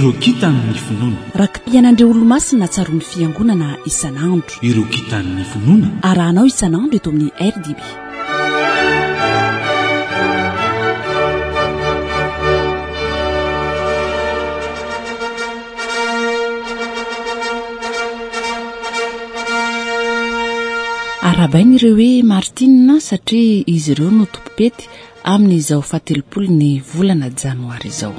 ireo kitan'ny finoana rakim-pianandre olo-masina tsaroany fiangonana isan'andro ireo kitan'ny finoana arahanao isan'andro eto amin'ny RDB. arahabainy ireo hoe martina satria izy ireo no tompopety amin'izao 17 volana janoary izao.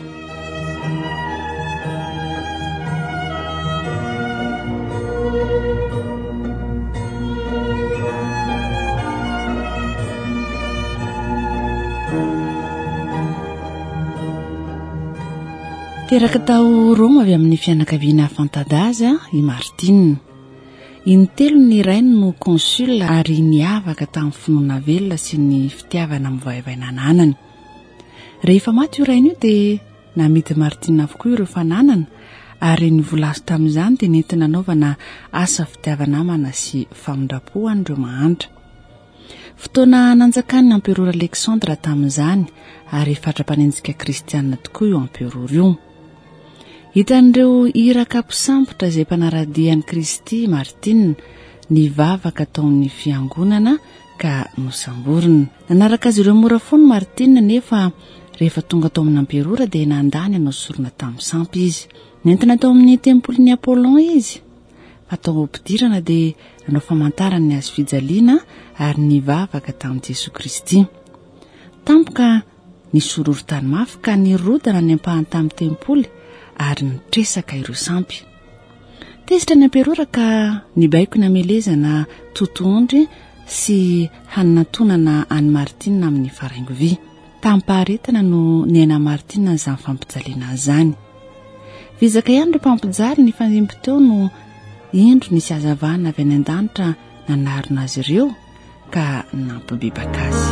teraka tao Roma avy amin'ny fianakaviana Fantadaza i Martina. Intelo ny rainy no consul ary niavaka tamin'ny finoana velona sy ny fitiavana amin'ny vahevainana anany. Rehefa maty io rainy io dia namity Martina avokoa ireo fananana ary nivolazo tamin'izany dia nentina naovana asa fitiavanamana sy famindrapo an'ireo mahantra. Fotoana nanjakan'ny Empereur Alexandre tamin'izany ary fatra-panenjika kristianina tokoa io Empereur io. Hitan'ireo iraka mpisambotra izay mpanaradian'i Kristy Martina nivavaka taon'ny fiangonana ka nosamborina. Nanaraka azy ireo mora foana Martina nefa rehefa tonga tao amin'ny Empereur dia nandany hanao sorona tamin'ny sampy izy. Nentina tao amin'ny tempolin'ny Apollon izy. Fa tao ampidirana dia nanao famantarany azy fijaliana ary nivavaka tamin'i Jesosy Kristy. Tampoka nisororo-tany mafy ka nirodana ny ampahany tamin'ny tempoly ary nitresaka ireo sampy. Tezitra ny Empereur ka nibaiko ny amelezana totoondry sy hanantonana any Martina amin'ny faraingovy. Tampaharetana no niaina Martina izany fampijaliana izany. Vizaka ihany ireo mpampijaly ny fanimby teo no indro nisy hazavana avy any an-danitra nanarina azy ireo ka nampibebaka azy.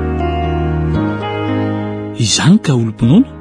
Izany ka olo-pinoana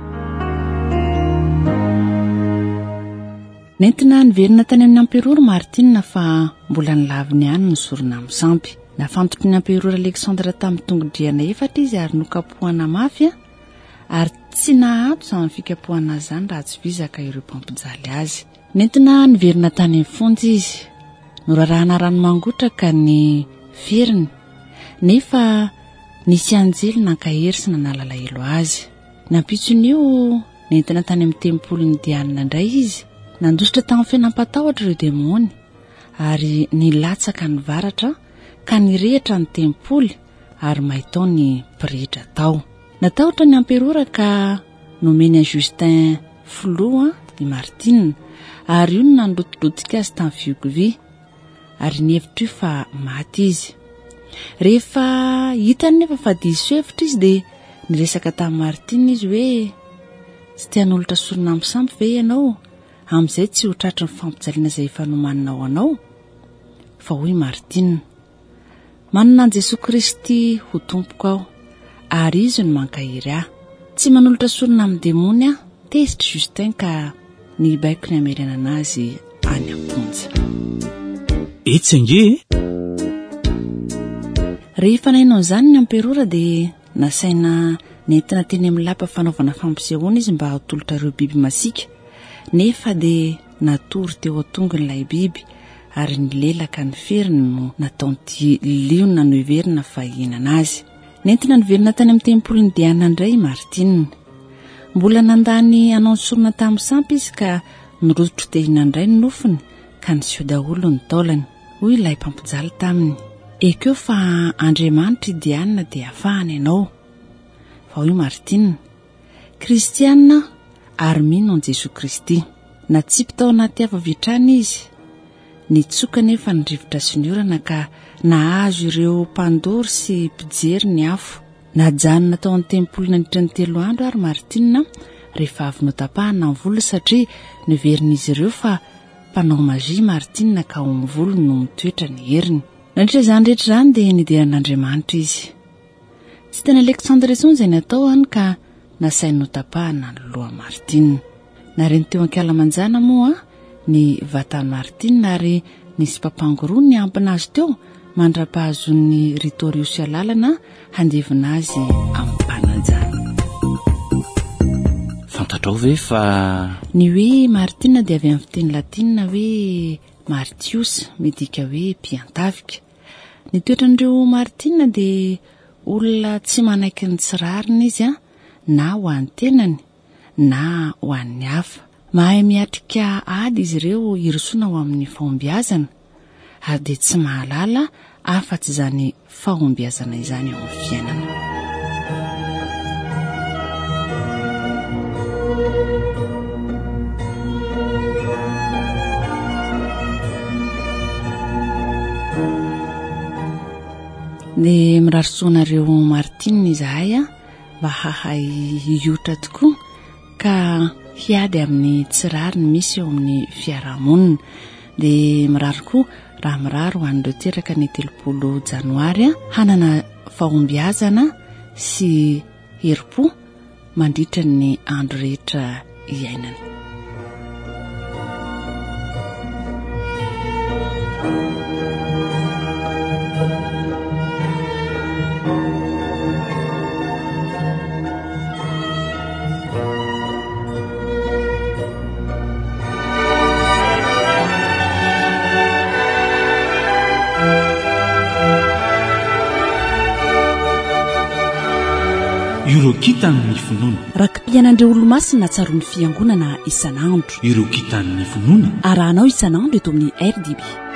nentina niverina tany amin'ny Empereur Martina fa mbola nilaviny ihany ny sorona amin'ny sampy. Nafantotry ny Empereur Alexandre tamin'ny tongodriana 4 izy ary nokapohana mafy ary tsy nahato izany fikapohana izany raha tsy vizaka ireo mpampijaly azy. Nentina niverina tany amin'ny fonjy izy. Norarahana rano mangotraka ny feriny nefa nisy anjely nankahery sy nanalala elo azy. Nampitson'io nentina tany amin'ny tempolin'ny Diana indray izy. Nandositra tamin'ny fiainampatahotra ireo demony ary nilatsaka ny varatra ka nirehitra ny tempoly ary mahitao ny pirehitra tao. Natahotra ny Empereur ka nomeny Justin filoha i Martina ary io no nandotolotika azy tamin'ny fihogovy ary nihevitra io fa maty izy. Rehefa hitany nefa fa diso hevitra izy dia niresaka tamin'ny Martina izy hoe tsy tian'olotra sorona amin'ny sampy ve ianao? Amin'izay tsy ho tratry ny fampijaliana izay efa nomaninao anao. Fa hoy Martina, manana an'i Jesosy Kristy ho tompoko aho ary izy no mankahiry ahy. Tsy manolotra sorona amin'ny demony aho. Tezitra Justin ka nibaiko ny ameranana azy any am-ponja. Etsange rehefa nainao izany ny Empereur dia nasaina nentina teny amin'ny lapa fanaovana fampisehoana izy mba hatolotra ireo biby masika. Nefa dia natory teo atongon'ilay biby ary nilelaka ny feriny no nataon'ity liona no heverina fa hihinana azy. Nentina niverina tany amin'ny tempolin'ny Diana indray Martina. Mbola nandany hanao sorona tamin'ny sampy izy ka nirodotro te hihinana indray ny nofony ka niseho daholo ny taolany. Hoy ilay mpampijaly taminy, ekeo fa Andriamanitra i Diana dia afahany ianao. Fa hoy Martina, kristianina ary mino an Jesosy Kristy. Natsipy tao anaty ava-vitrany izy. Nitsoka nefa ny rivotra sy ny orana ka nahazo ireo mpandory sy mpijery ny afo. Najanona tao amin'ny tempoly nandritra ny 3 andro ary Martina rehefa avy notapahana ny volo satria niverin'izy ireo fa mpanao magia Martina ka ao amin'ny volo no mitoetra ny heriny. Nandritra izany rehetra izany dia nidiran'Andriamanitra izy. Tsy teny Alexandre intsony izay natao any ka nasainy notapahana ny loha Martina. Nareny teo ankalamanjana moa ny vatany Martina ary nisy mpapangoroa ny ampina azy teo mandra-pahazon'ny Ritorius alalana handevina azy amin'ny mpananjana. fantatrao ve fa ny hoe martina dia avy amin'ny fiteny latina hoe martius midika hoe mpiantavika. Ny toetran'ireo martina dia olona tsy manaiky ny tsirarina izy na ho an'ny tenany na ho an'ny hafa. Mahay miatrika ady izy ireo hirosoana ho amin'ny fahombiazana ary dia tsy mahalala afa-tsy izany fahombiazana izany eo amin'ny fiainana. Dia mirarisoanareo martina izahay mba hahay hiotra tokoa ka hiady amin'ny tsirariny misy eo amin'ny fiarahamonina. Dia mirary koa raha mirary ho an'ireo teraka ny 30 janoary hanana fahombiazana sy herim-po mandritra ny andro rehetra iainana. ireo kitan'ny finoana rakim-piainandreo olo-masina tsaroan'ny fiangonana isan'andro. ireo kitan'ny finoana arahanao isan'andro eto amin'ny RDB.